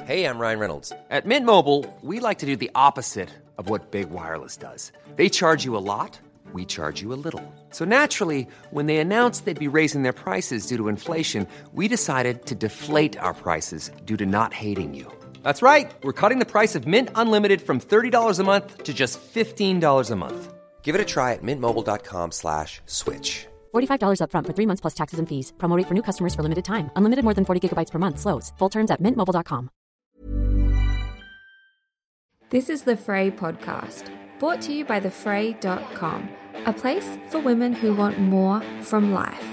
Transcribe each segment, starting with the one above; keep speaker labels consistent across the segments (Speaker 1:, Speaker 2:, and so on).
Speaker 1: Hey, I'm Ryan Reynolds.
Speaker 2: At Mint Mobile, we like to do the opposite of what Big Wireless does. They charge you a lot, we charge you a little. So naturally, when they announced they'd be raising their prices due to inflation, we decided to deflate our prices due to not hating you. That's right. We're cutting the price of Mint Unlimited from $30 a month to just $15 a month.
Speaker 1: Give it a try at mintmobile.com/switch.
Speaker 3: $45 up front for 3 months plus taxes and fees. Promo rate for new customers for limited time. Unlimited more than 40 gigabytes per month. Slows full terms at mintmobile.com.
Speaker 4: This is the Frey podcast, brought to you by thefrey.com, a place for women who want more from life.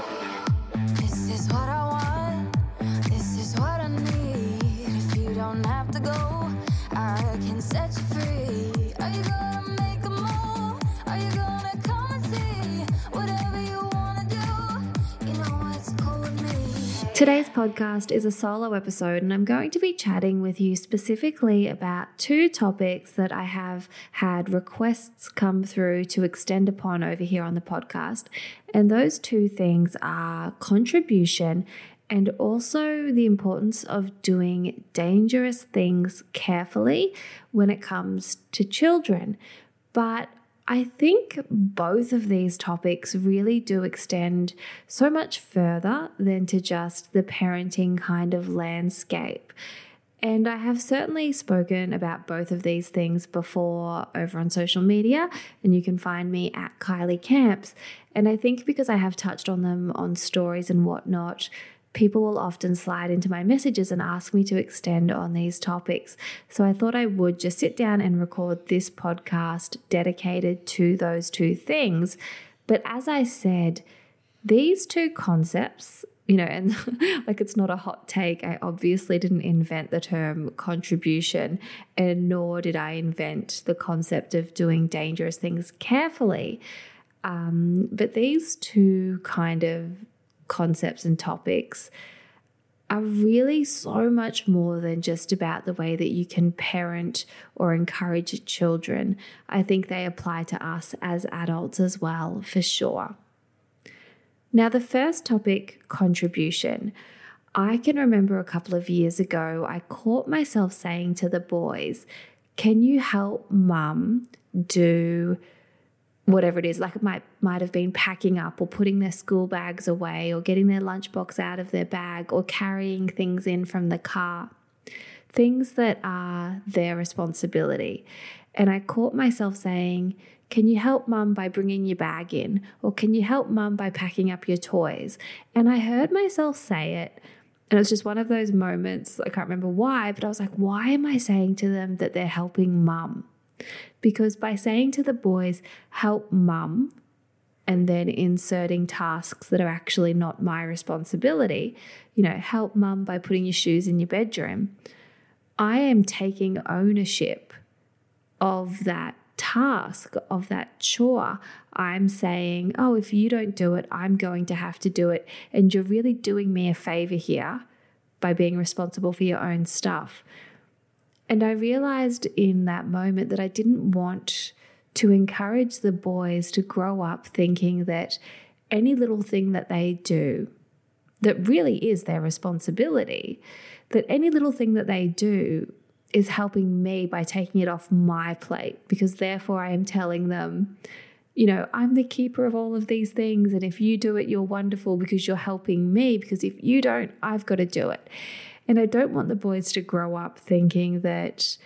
Speaker 5: This is what I want, this is what I need. If you don't have to go, I can set you free. Are you gonna make a move? Are you gonna come and see? Whatever you wanna do, you know it's cool with me.
Speaker 4: Today's podcast is a solo episode, and I'm going to be chatting with you specifically about two topics that I have had requests come through to extend upon over here on the podcast. And those two things are contribution and also the importance of doing dangerous things carefully when it comes to children. But I think both of these topics really do extend so much further than to just the parenting kind of landscape. And I have certainly spoken about both of these things before over on social media, and you can find me at Kylie Camps. And I think because I have touched on them on stories and whatnot, people will often slide into my messages and ask me to extend on these topics. So I thought I would just sit down and record this podcast dedicated to those two things. But as I said, these two concepts, and like it's not a hot take, I obviously didn't invent the term contribution, and nor did I invent the concept of doing dangerous things carefully. But these two kind of concepts and topics are really so much more than just about the way that you can parent or encourage children. I think they apply to us as adults as well, for sure. Now, the first topic, contribution. I can remember a couple of years ago, I caught myself saying to the boys, can you help mum do whatever it is? Like it might have been packing up or putting their school bags away or getting their lunchbox out of their bag or carrying things in from the car, things that are their responsibility. And I caught myself saying, can you help mum by bringing your bag in? Or can you help mum by packing up your toys? And I heard myself say it, and it was just one of those moments, I can't remember why, but I was like, why am I saying to them that they're helping mum? Because by saying to the boys, help mum, and then inserting tasks that are actually not my responsibility, help mum by putting your shoes in your bedroom, I am taking ownership of that task, of that chore. I'm saying, oh, if you don't do it, I'm going to have to do it. And you're really doing me a favor here by being responsible for your own stuff. And I realized in that moment that I didn't want to encourage the boys to grow up thinking that any little thing that they do that really is their responsibility, that any little thing that they do is helping me by taking it off my plate, because therefore I am telling them, I'm the keeper of all of these things, and if you do it, you're wonderful because you're helping me, because if you don't, I've got to do it. And I don't want the boys to grow up thinking that,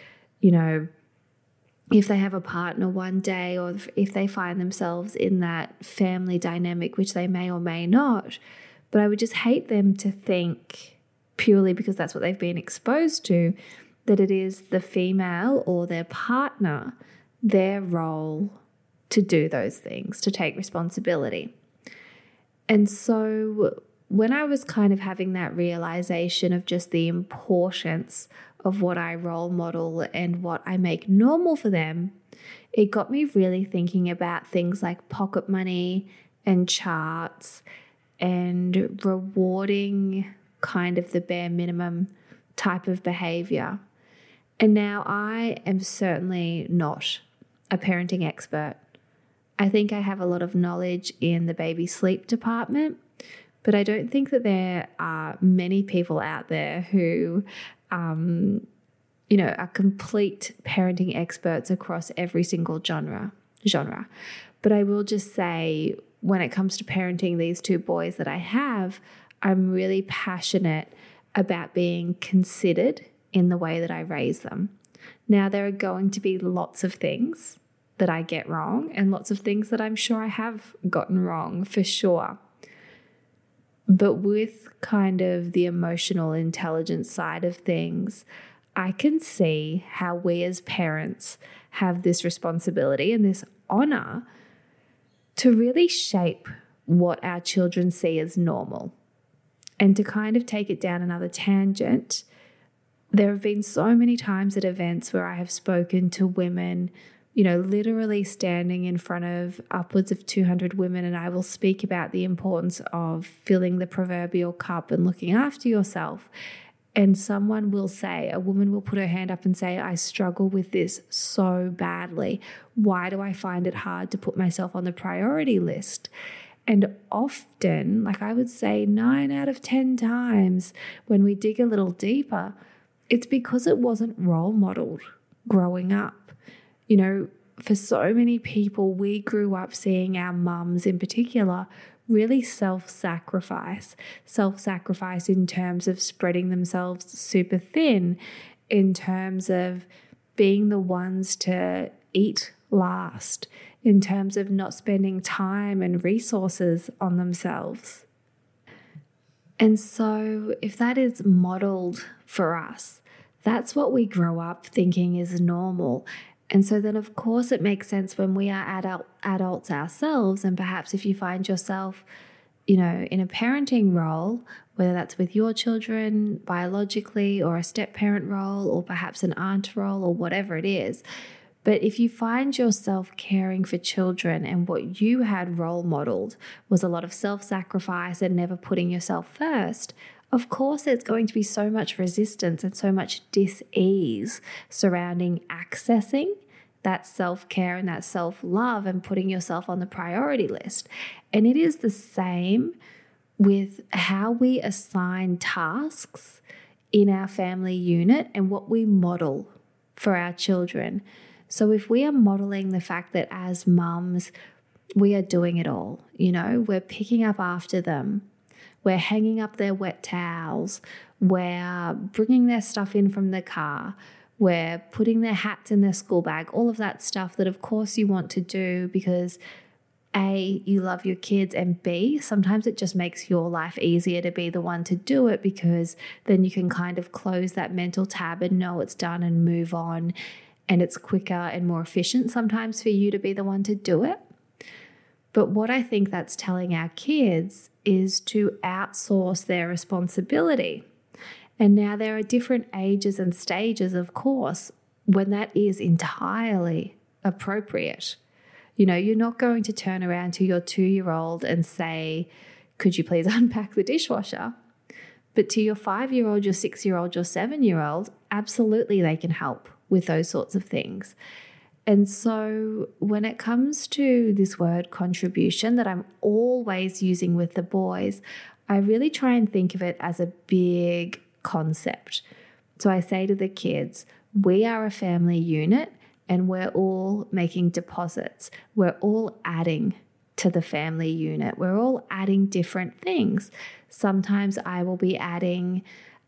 Speaker 4: if they have a partner one day or if they find themselves in that family dynamic, which they may or may not, but I would just hate them to think, purely because that's what they've been exposed to, that it is the female or their partner, their role to do those things, to take responsibility. And so when I was kind of having that realization of just the importance of what I role model and what I make normal for them, it got me really thinking about things like pocket money and charts and rewarding kind of the bare minimum type of behavior. And now I am certainly not a parenting expert. I think I have a lot of knowledge in the baby sleep department, but I don't think that there are many people out there who are complete parenting experts across every single genre. But I will just say, when it comes to parenting these two boys that I have, I'm really passionate about being considered in the way that I raise them. Now, there are going to be lots of things that I get wrong and lots of things that I'm sure I have gotten wrong for sure. But with kind of the emotional intelligence side of things, I can see how we as parents have this responsibility and this honor to really shape what our children see as normal. And to kind of take it down another tangent, there have been so many times at events where I have spoken to women, literally standing in front of upwards of 200 women, and I will speak about the importance of filling the proverbial cup and looking after yourself. And a woman will put her hand up and say, I struggle with this so badly. Why do I find it hard to put myself on the priority list? And often, like I would say 9 out of 10 times, when we dig a little deeper, it's because it wasn't role modeled growing up. For so many people, we grew up seeing our mums in particular really self-sacrifice in terms of spreading themselves super thin, in terms of being the ones to eat last, in terms of not spending time and resources on themselves. And so if that is modeled for us, that's what we grow up thinking is normal. And so then, of course, it makes sense when we are adults ourselves, and perhaps if you find yourself, in a parenting role, whether that's with your children biologically or a step-parent role or perhaps an aunt role or whatever it is. But if you find yourself caring for children and what you had role modeled was a lot of self-sacrifice and never putting yourself first, of course there's going to be so much resistance and so much dis-ease surrounding accessing that self-care and that self-love and putting yourself on the priority list. And it is the same with how we assign tasks in our family unit and what we model for our children. So if we are modeling the fact that as mums, we are doing it all, we're picking up after them, we're hanging up their wet towels, we're bringing their stuff in from the car, we're putting their hats in their school bag, all of that stuff that of course you want to do because A, you love your kids, and B, sometimes it just makes your life easier to be the one to do it because then you can kind of close that mental tab and know it's done and move on. And it's quicker and more efficient sometimes for you to be the one to do it. But what I think that's telling our kids is to outsource their responsibility. And now there are different ages and stages, of course, when that is entirely appropriate. You're not going to turn around to your 2-year-old and say, could you please unpack the dishwasher? But to your 5-year-old, your 6-year-old, your 7-year-old, absolutely they can help with those sorts of things. And so when it comes to this word contribution that I'm always using with the boys, I really try and think of it as a big concept. So I say to the kids, we are a family unit and we're all making deposits. We're all adding to the family unit. We're all adding different things. Sometimes I will be adding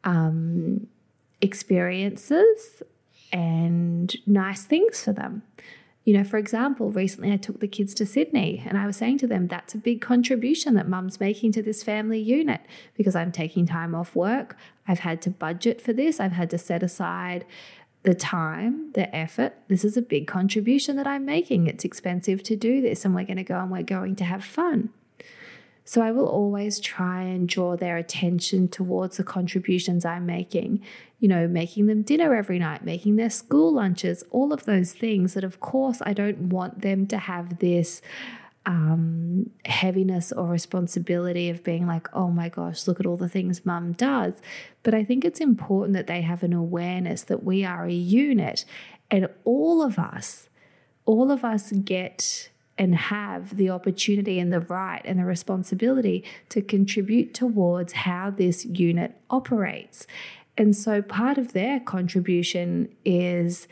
Speaker 4: experiences and nice things for them. For example, recently I took the kids to Sydney and I was saying to them, that's a big contribution that mum's making to this family unit because I'm taking time off work. I've had to budget for this. I've had to set aside the time, the effort. This is a big contribution that I'm making. It's expensive to do this and we're going to go and we're going to have fun. So I will always try and draw their attention towards the contributions I'm making, making them dinner every night, making their school lunches, all of those things that, of course, I don't want them to have this heaviness or responsibility of being like, oh my gosh, look at all the things mum does. But I think it's important that they have an awareness that we are a unit and all of us get and have the opportunity and the right and the responsibility to contribute towards how this unit operates. And so part of their contribution is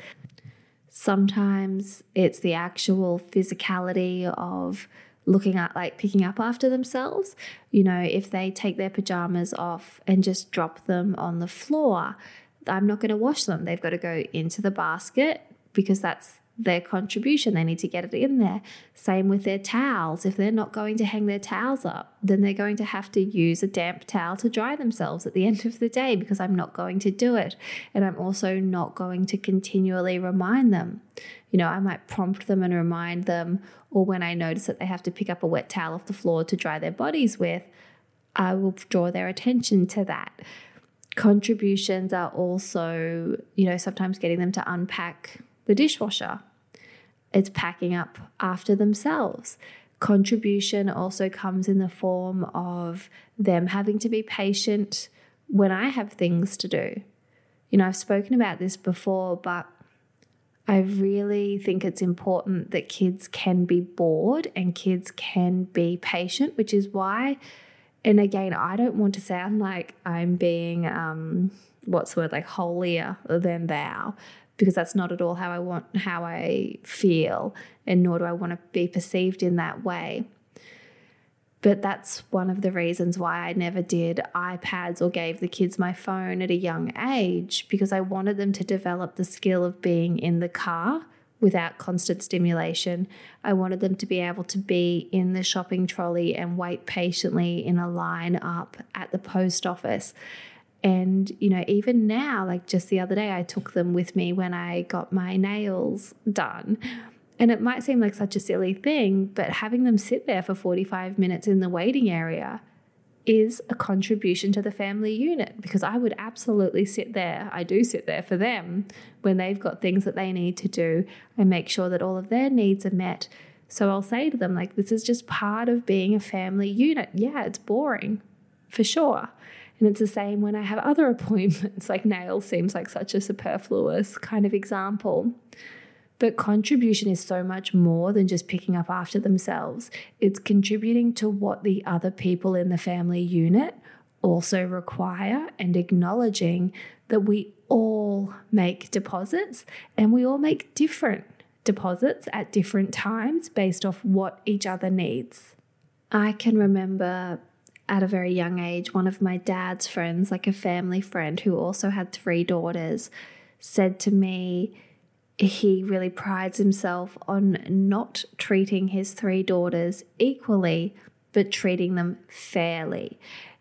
Speaker 4: sometimes it's the actual physicality of looking at, like, picking up after themselves. You know, if they take their pajamas off and just drop them on the floor, I'm not going to wash them. They've got to go into the basket because that's their contribution. They need to get it in there. Same with their towels. If they're not going to hang their towels up, then they're going to have to use a damp towel to dry themselves at the end of the day because I'm not going to do it. And I'm also not going to continually remind them. You know, I might prompt them and remind them, or when I notice that they have to pick up a wet towel off the floor to dry their bodies with, I will draw their attention to that. Contributions are also, you know, sometimes getting them to unpack the dishwasher. It's packing up after themselves. Contribution also comes in the form of them having to be patient when I have things to do. You know, I've spoken about this before, but I really think it's important that kids can be bored and kids can be patient, which is why, and again, I don't want to sound like I'm being, like holier than thou, because that's not at all how I feel, and nor do I want to be perceived in that way. But that's one of the reasons why I never did iPads or gave the kids my phone at a young age, because I wanted them to develop the skill of being in the car without constant stimulation. I wanted them to be able to be in the shopping trolley and wait patiently in a line up at the post office. And, you know, even now, like just the other day, I took them with me when I got my nails done. And it might seem like such a silly thing, but having them sit there for 45 minutes in the waiting area is a contribution to the family unit, because I would absolutely sit there. I do sit there for them when they've got things that they need to do. I make sure that all of their needs are met. So I'll say to them, like, this is just part of being a family unit. Yeah, it's boring, for sure. And it's the same when I have other appointments, like nails seems like such a superfluous kind of example. But contribution is so much more than just picking up after themselves. It's contributing to what the other people in the family unit also require, and acknowledging that we all make deposits, and we all make different deposits at different times based off what each other needs. I can remember at a very young age, one of my dad's friends, like a family friend who also had 3 daughters, said to me, he really prides himself on not treating his 3 daughters equally, but treating them fairly.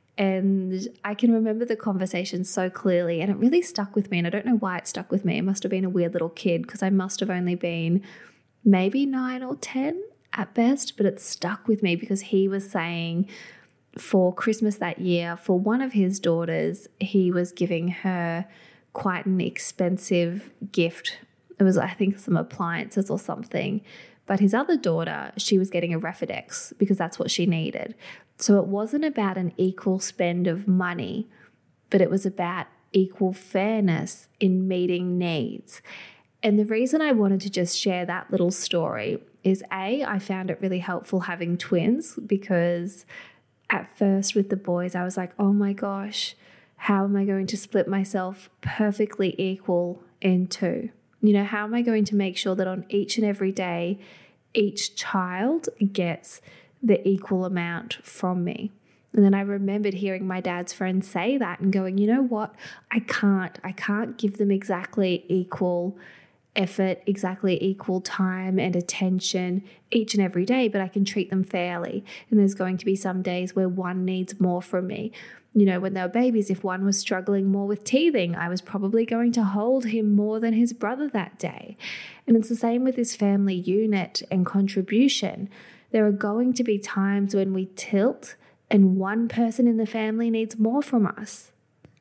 Speaker 4: And I can remember the conversation so clearly, and it really stuck with me. And I don't know why it stuck with me. I must have been a weird little kid, because I must have only been maybe 9 or 10 at best, but it stuck with me because he was saying for Christmas that year, for one of his daughters, he was giving her quite an expensive gift. It was, I think, some appliances or something. But his other daughter, she was getting a Refidex because that's what she needed. So it wasn't about an equal spend of money, but it was about equal fairness in meeting needs. And the reason I wanted to just share that little story is, A, I found it really helpful having twins, because at first with the boys, I was like, oh my gosh, how am I going to split myself perfectly equal in 2? You know, how am I going to make sure that on each and every day, each child gets the equal amount from me? And then I remembered hearing my dad's friend say that and going, you know what? I can't give them exactly equal effort, exactly equal time and attention each and every day, but I can treat them fairly. And there's going to be some days where one needs more from me. You know, when they were babies, if one was struggling more with teething, I was probably going to hold him more than his brother that day. And it's the same with this family unit and contribution. There are going to be times when we tilt and one person in the family needs more from us.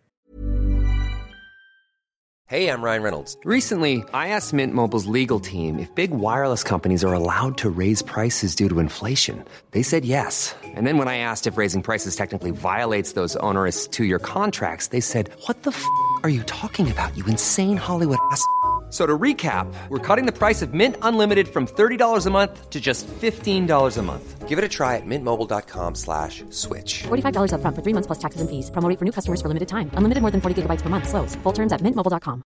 Speaker 2: Hey, I'm Ryan Reynolds. Recently, I asked Mint Mobile's legal team if big wireless companies are allowed to raise prices due to inflation. They said yes. And then when I asked if raising prices technically violates those onerous 2-year contracts, they said, "What the f*** are you talking about, you insane Hollywood ass f- So to recap, we're cutting the price of Mint Unlimited from $30 a month to just $15 a month. Give it a try at mintmobile.com/switch.
Speaker 3: $45 up front for 3 months plus taxes and fees. Promo rate for new customers for limited time. Unlimited more than 40 gigabytes per month. Slows full terms at mintmobile.com.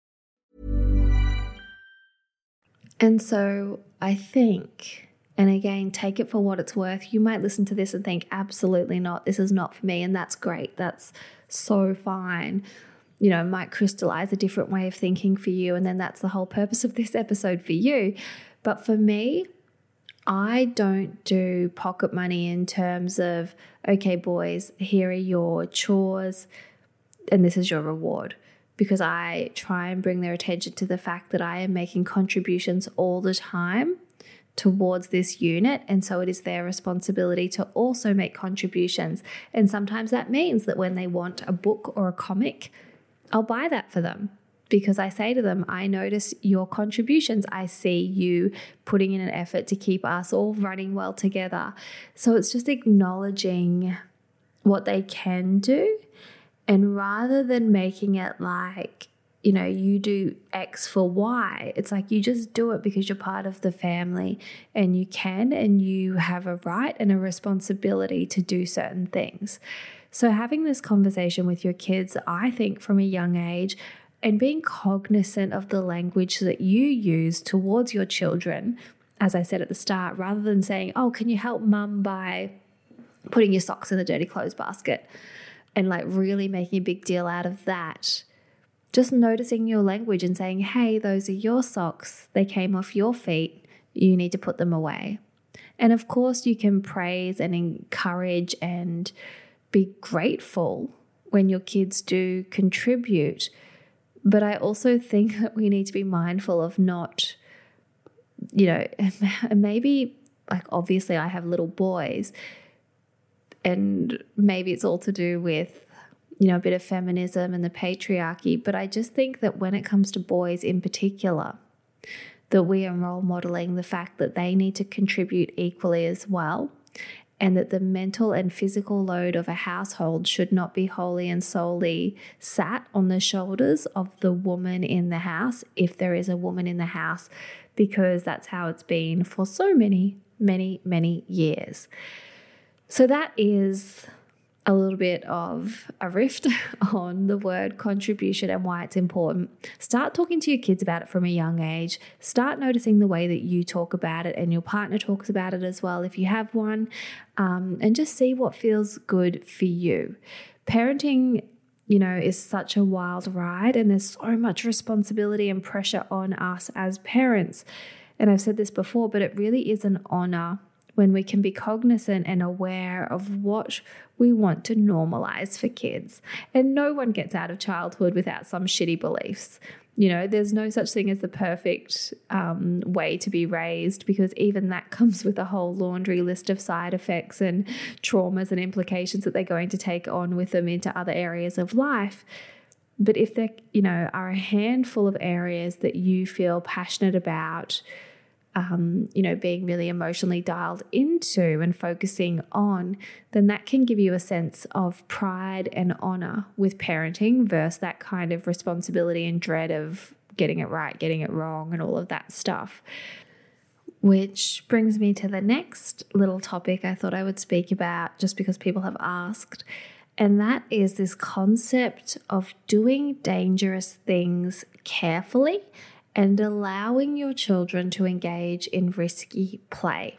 Speaker 4: And so I think, and again, take it for what it's worth. You might listen to this and think, absolutely not, this is not for me. And that's great. That's so fine. You know, it might crystallize a different way of thinking for you. And then that's the whole purpose of this episode for you. But for me, I don't do pocket money in terms of, okay, boys, here are your chores and this is your reward. Because I try and bring their attention to the fact that I am making contributions all the time towards this unit. And so it is their responsibility to also make contributions. And sometimes that means that when they want a book or a comic, I'll buy that for them because I say to them, I notice your contributions. I see you putting in an effort to keep us all running well together. So it's just acknowledging what they can do. And rather than making it like, you know, you do X for Y, it's like you just do it because you're part of the family and you can and you have a right and a responsibility to do certain things. So having this conversation with your kids, I think from a young age, and being cognizant of the language that you use towards your children, as I said at the start, rather than saying, oh, can you help mum by putting your socks in the dirty clothes basket, and like really making a big deal out of that. Just noticing your language and saying, hey, those are your socks. They came off your feet. You need to put them away. And of course, you can praise and encourage and be grateful when your kids do contribute. But I also think that we need to be mindful of not, you know, maybe like obviously I have little boys and maybe it's all to do with, you know, a bit of feminism and the patriarchy. But I just think that when it comes to boys in particular, that we are role modeling the fact that they need to contribute equally as well. And that the mental and physical load of a household should not be wholly and solely sat on the shoulders of the woman in the house, if there is a woman in the house, because that's how it's been for so many, many, many years. So that is a little bit of a riff on the word contribution and why it's important. Start talking to your kids about it from a young age. Start noticing the way that you talk about it and your partner talks about it as well if you have one, and just see what feels good for you. Parenting, you know, is such a wild ride and there's so much responsibility and pressure on us as parents. And I've said this before, but it really is an honor when we can be cognizant and aware of what we want to normalize for kids. And no one gets out of childhood without some shitty beliefs. You know, there's no such thing as the perfect way to be raised, because even that comes with a whole laundry list of side effects and traumas and implications that they're going to take on with them into other areas of life. But if there, you know, are a handful of areas that you feel passionate about, you know, being really emotionally dialed into and focusing on, then that can give you a sense of pride and honor with parenting versus that kind of responsibility and dread of getting it right, getting it wrong, and all of that stuff. Which brings me to the next little topic I thought I would speak about just because people have asked, and that is this concept of doing dangerous things carefully and allowing your children to engage in risky play.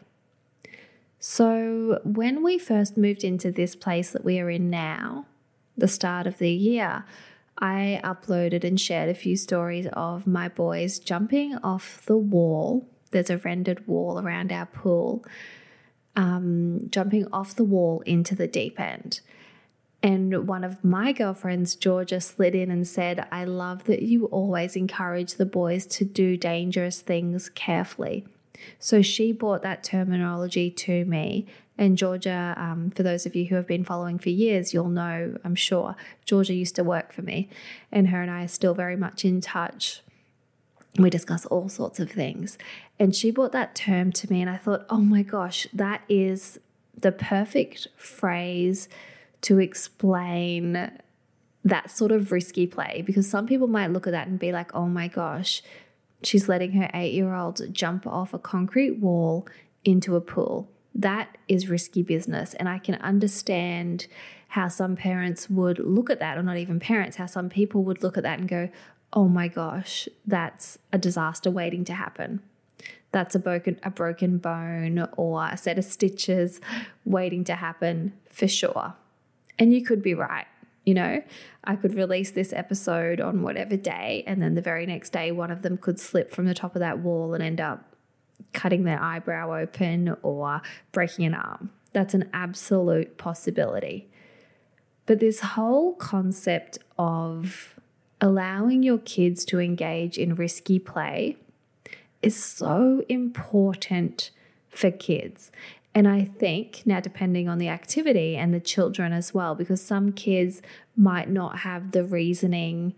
Speaker 4: So when we first moved into this place that we are in now, the start of the year, I uploaded and shared a few stories of my boys jumping off the wall. There's a rendered wall around our pool, jumping off the wall into the deep end. And one of my girlfriends, Georgia, slid in and said, I love that you always encourage the boys to do dangerous things carefully. So she brought that terminology to me. And Georgia, for those of you who have been following for years, you'll know, I'm sure, Georgia used to work for me. And her and I are still very much in touch. We discuss all sorts of things. And she brought that term to me and I thought, oh my gosh, that is the perfect phrase to explain that sort of risky play, because some people might look at that and be like, oh my gosh, she's letting her 8-year-old jump off a concrete wall into a pool. That is risky business. And I can understand how some parents would look at that, or not even parents, how some people would look at that and go, oh my gosh, that's a disaster waiting to happen. That's a broken bone or a set of stitches waiting to happen for sure. And you could be right. You know, I could release this episode on whatever day, and then the very next day, one of them could slip from the top of that wall and end up cutting their eyebrow open or breaking an arm. That's an absolute possibility. But this whole concept of allowing your kids to engage in risky play is so important for kids. And I think now, depending on the activity and the children as well, because some kids might not have the reasoning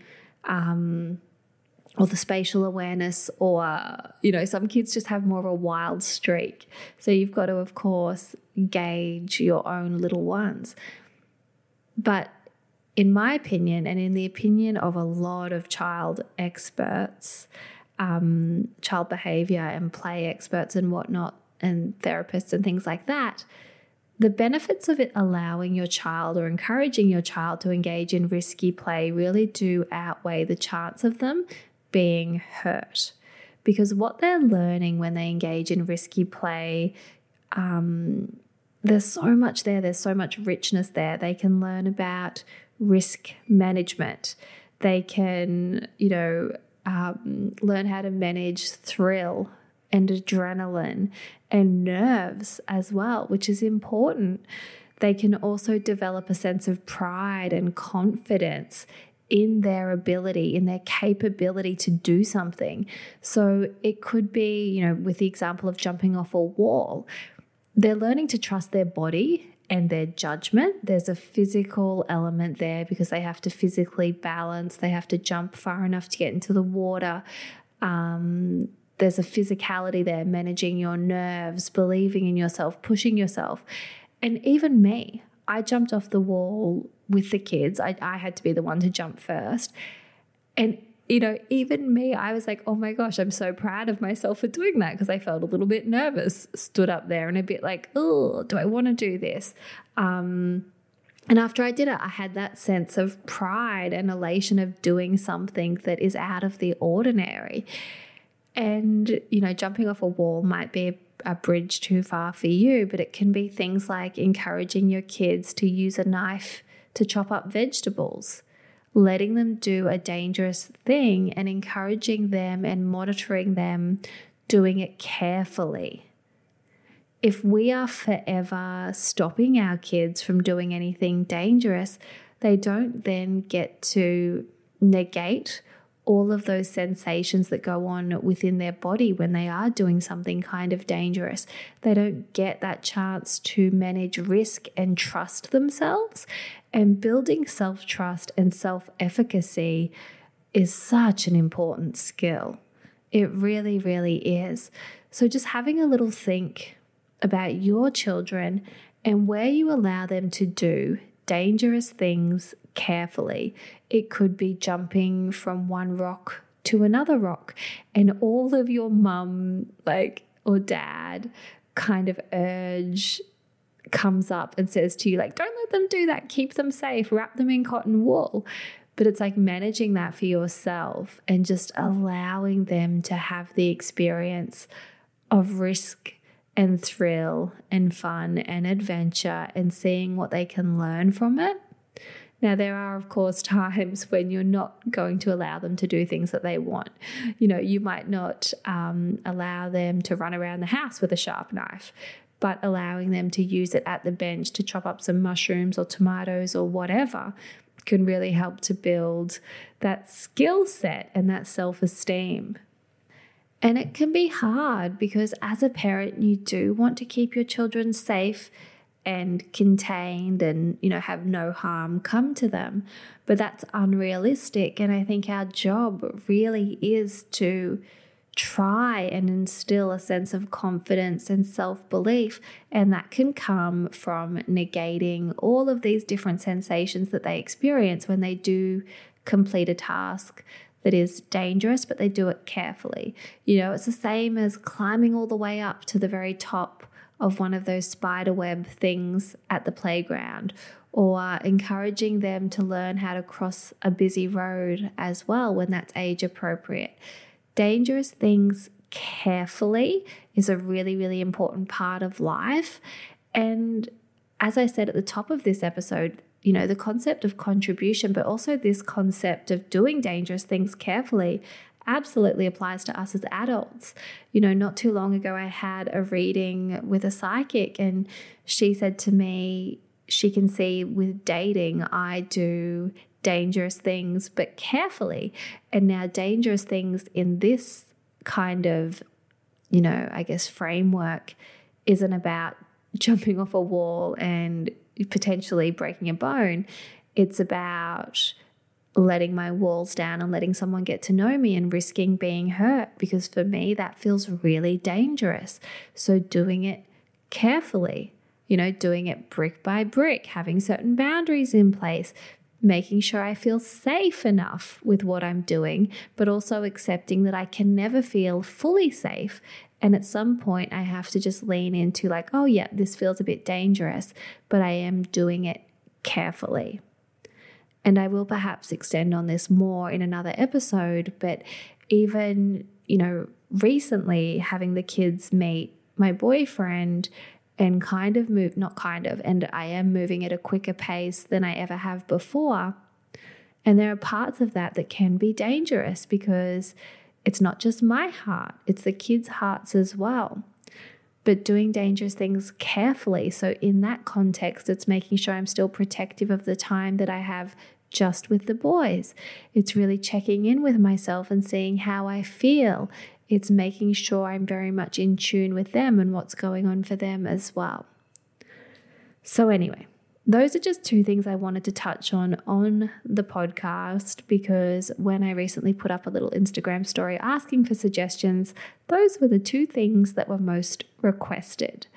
Speaker 4: or the spatial awareness, or, you know, some kids just have more of a wild streak. So you've got to, of course, gauge your own little ones. But in my opinion, and in the opinion of a lot of child experts, child behavior and play experts and whatnot, and therapists and things like that, the benefits of it allowing your child or encouraging your child to engage in risky play really do outweigh the chance of them being hurt. Because what they're learning when they engage in risky play, there's so much there. There's so much richness there. They can learn about risk management. They can, learn how to manage thrill and adrenaline and nerves as well, which is important. They can also develop a sense of pride and confidence in their ability, in their capability to do something. So it could be, with the example of jumping off a wall, they're learning to trust their body and their judgment. There's a physical element there because they have to physically balance. They have to jump far enough to get into the water. There's a physicality there, managing your nerves, believing in yourself, pushing yourself. And even me, I jumped off the wall with the kids. I had to be the one to jump first. And, even me, I was like, oh my gosh, I'm so proud of myself for doing that, because I felt a little bit nervous, stood up there and a bit like, oh, do I want to do this? And after I did it, I had that sense of pride and elation of doing something that is out of the ordinary. And, jumping off a wall might be a bridge too far for you, but it can be things like encouraging your kids to use a knife to chop up vegetables, letting them do a dangerous thing and encouraging them and monitoring them doing it carefully. If we are forever stopping our kids from doing anything dangerous, they don't then get to negate all of those sensations that go on within their body when they are doing something kind of dangerous. They don't get that chance to manage risk and trust themselves. And building self-trust and self-efficacy is such an important skill. It really, really is. So just having a little think about your children and where you allow them to do dangerous things carefully. It could be jumping from one rock to another rock, and all of your mum or dad kind of urge comes up and says to you, don't let them do that, keep them safe, wrap them in cotton wool. But it's like managing that for yourself and just allowing them to have the experience of risk and thrill and fun and adventure and seeing what they can learn from it. Now, there are, of course, times when you're not going to allow them to do things that they want. You might not allow them to run around the house with a sharp knife, but allowing them to use it at the bench to chop up some mushrooms or tomatoes or whatever can really help to build that skill set and that self-esteem. And it can be hard because as a parent, you do want to keep your children safe and contained and, have no harm come to them. But that's unrealistic. And I think our job really is to try and instill a sense of confidence and self-belief. And that can come from negating all of these different sensations that they experience when they do complete a task that is dangerous, but they do it carefully. You know, it's the same as climbing all the way up to the very top of one of those spider web things at the playground, or encouraging them to learn how to cross a busy road as well when that's age appropriate. Dangerous things carefully is a really, really important part of life. And as I said at the top of this episode, you know, the concept of contribution, but also this concept of doing dangerous things carefully absolutely applies to us as adults. You know, not too long ago, I had a reading with a psychic, and she said to me, she can see with dating, I do dangerous things, but carefully. And now dangerous things in this kind of, you know, I guess framework isn't about jumping off a wall and potentially breaking a bone. It's about letting my walls down and letting someone get to know me and risking being hurt, because for me, that feels really dangerous. So doing it carefully, you know, doing it brick by brick, having certain boundaries in place, making sure I feel safe enough with what I'm doing, but also accepting that I can never feel fully safe. And at some point I have to just lean into like, oh yeah, this feels a bit dangerous, but I am doing it carefully. And I will perhaps extend on this more in another episode, but even, you know, recently having the kids meet my boyfriend and and I am moving at a quicker pace than I ever have before. And there are parts of that can be dangerous, because it's not just my heart, it's the kids' hearts as well. But doing dangerous things carefully. So in that context, it's making sure I'm still protective of the time that I have just with the boys. It's really checking in with myself and seeing how I feel. It's making sure I'm very much in tune with them and what's going on for them as well. So anyway, those are just two things I wanted to touch on the podcast, because when I recently put up a little Instagram story asking for suggestions, those were the two things that were most requested.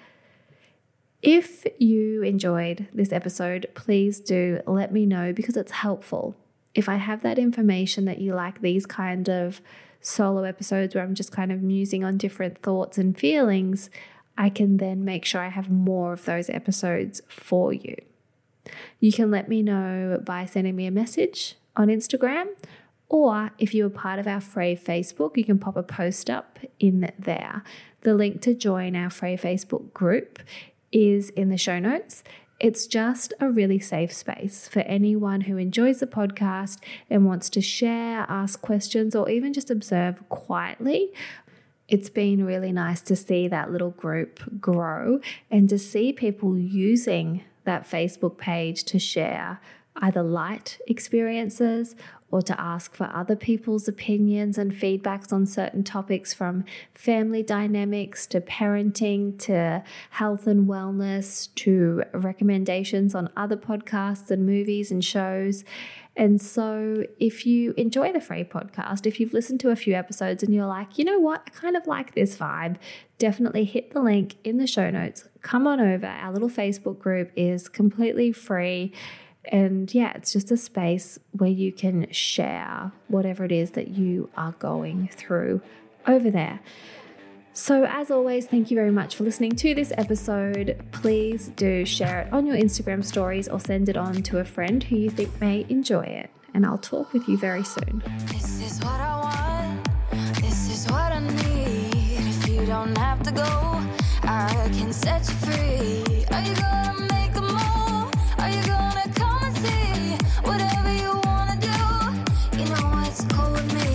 Speaker 4: If you enjoyed this episode, please do let me know, because it's helpful. If I have that information that you like these kind of solo episodes where I'm just kind of musing on different thoughts and feelings, I can then make sure I have more of those episodes for you. You can let me know by sending me a message on Instagram, or if you're part of our Frey Facebook, you can pop a post up in there. The link to join our Frey Facebook group is in the show notes. It's just a really safe space for anyone who enjoys the podcast and wants to share, ask questions, or even just observe quietly. It's been really nice to see that little group grow and to see people using that Facebook page to share either light experiences or to ask for other people's opinions and feedbacks on certain topics, from family dynamics to parenting to health and wellness to recommendations on other podcasts and movies and shows. And so if you enjoy the Frey podcast, if you've listened to a few episodes and you're like, you know what, I kind of like this vibe, definitely hit the link in the show notes. Come on over. Our little Facebook group is completely free. And yeah, it's just a space where you can share whatever it is that you are going through over there. So as always, thank you very much for listening to this episode. Please do share it on your Instagram stories or send it on to a friend who you think may enjoy it. And I'll talk with you very soon.
Speaker 5: This is what I want. This is what I need. If you don't have to go, I can set you free. Are you gonna make a move? Are you gonna come and see whatever you wanna do? You know it's cool with me.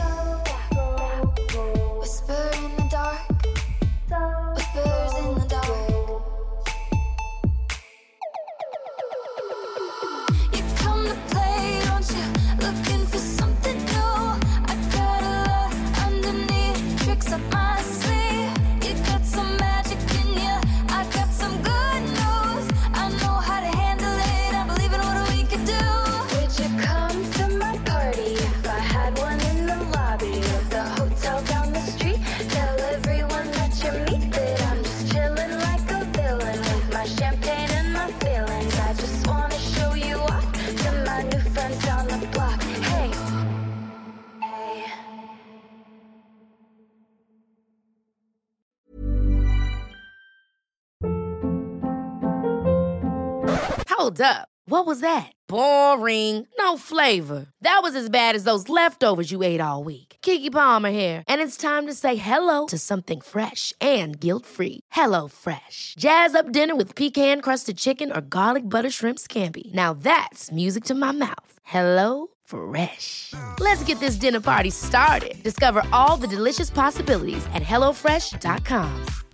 Speaker 5: Whisper in the dark. Whispers in the dark. You come to play, don't you? Looking for something new. I got a lot underneath, tricks up my sleeve. You got some magic in you. I got some good news.
Speaker 1: Hold up. What was that? Boring. No flavor. That was as bad as those leftovers you ate all week. Keke Palmer here, and it's time to say hello to something fresh and guilt-free. Hello Fresh. Jazz up dinner with pecan-crusted chicken or garlic butter shrimp scampi. Now that's music to my mouth. Hello Fresh. Let's get this dinner party started. Discover all the delicious possibilities at hellofresh.com.